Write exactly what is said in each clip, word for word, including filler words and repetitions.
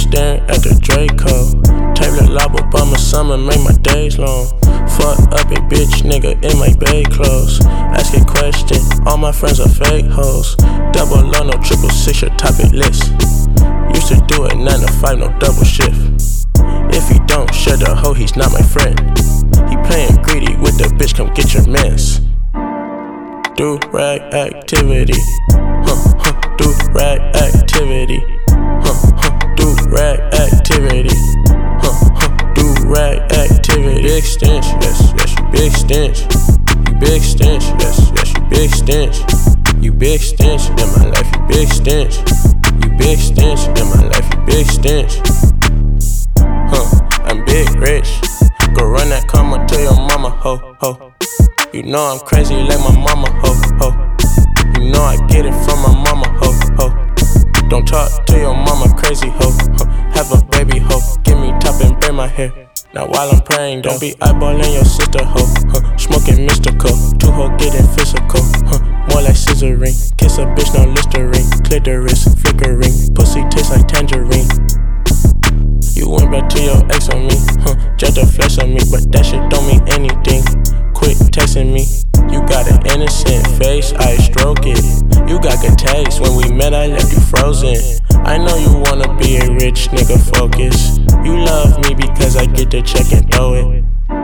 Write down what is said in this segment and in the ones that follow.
staring at the Draco. Taylor Lob Obama summer make my days long. Fuck up a bitch nigga in my bay clothes. Ask a question, all my friends are fake hoes. Double O, no triple six, your topic list. Used to do it nine to five, no double shift. If he don't share the hoe, he's not my friend. He playing greedy with the bitch, come get your mans. Do rag activity, huh, huh, do rag activity, huh, huh, do rag activity, huh, huh, do rag activity. Big stench, yes, yes, you big stench. You big stench, yes, yes, you big stench. You big stench in my life, you big stench. You big stench in my life, you big stench. Huh, I'm big rich. Go run that karma to your mama, ho, ho. You know I'm crazy like my mama, ho, ho. You know I get it from my mama, ho, ho. Don't talk to your mama crazy, ho, ho. Have a baby, ho. Give me top and braid my hair. Now while I'm praying, don't be eyeballing your sister, ho, huh. Smoking mystical, two ho getting physical, huh. More like scissoring. Kiss a bitch, no Listerine. Clitoris, flickering. Pussy tastes like tangerine. You went back to your ex on me, huh. Jet the flesh on me, but that shit don't mean anything. Quit texting me. You got an innocent face, I stroke it. You got good taste, when we met I left you frozen. I know you wanna be a rich nigga, focus. You love me because I get the check and throw it.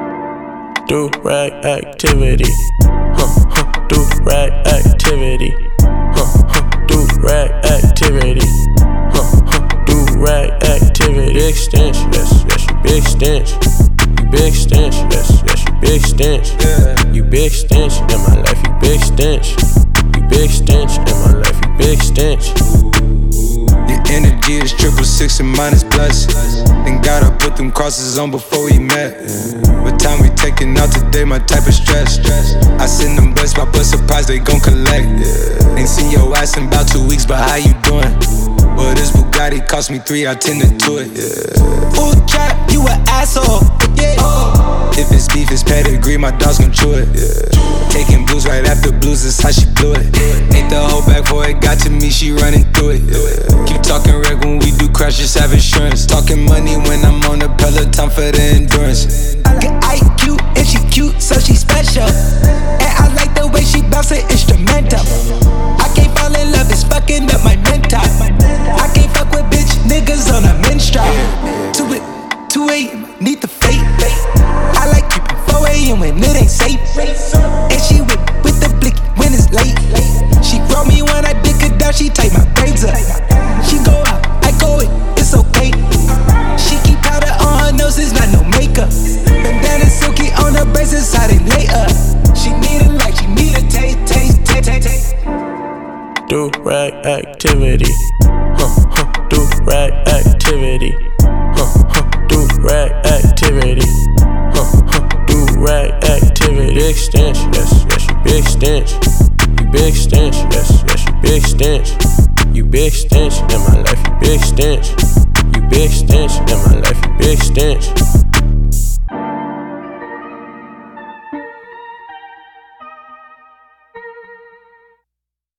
Do rag activity, huh, huh, do rag activity, huh, huh, do rag activity, huh, huh, do rag activity. Big stench, yes, yes, you big stench. You big stench, yes, yes, you big stench. You big stench in my life, you big stench. You big stench in my life, you big stench. Your energy is triple six and minus plus. Thank God I put them crosses on before we met. What time we taking out today, my type of stress. I send them blessed, my blood surprise, they gon' collect. Ain't seen your ass in about two weeks, but how you doing? Well, this Bugatti cost me three, I tended to it. Full trap, you an asshole. Yeah. Oh. If it's beef, it's pedigree, my dog's gon' chew it. Yeah. Taking blues right after blues, that's how she blew it. Ain't the whole back before it got to me, she running through it. Yeah. Keep talking reg when we do crash, just have insurance. Talking money when I'm on the Peloton for the endurance. I get I Q and she cute, so she special. And I like the way she bounce it instrumental. I can't fall in love, it's fucking up my mental. I can't fuck with bitch niggas on a menstrual. Two it, two a.m. need the fate. I like keeping four a.m. when it ain't safe. And she whip with the blicky when it's late. She grow me when I dick her down, she tight my braids up. She go out, I go in, it's okay. She keep powder on her nose, it's not no makeup. Bandana silky on her braces, how they lay up. She need it like she need a taste, taste, taste, taste, taste. Do rag activity, huh, huh, do rag activity, huh, huh, do rag activity, huh, huh, do rag activity. Big stench, yes, yes, you big stench. You big stench, yes, yes, you big stench. You big stench in my life, you big stench. You big stench in my life, you big stench.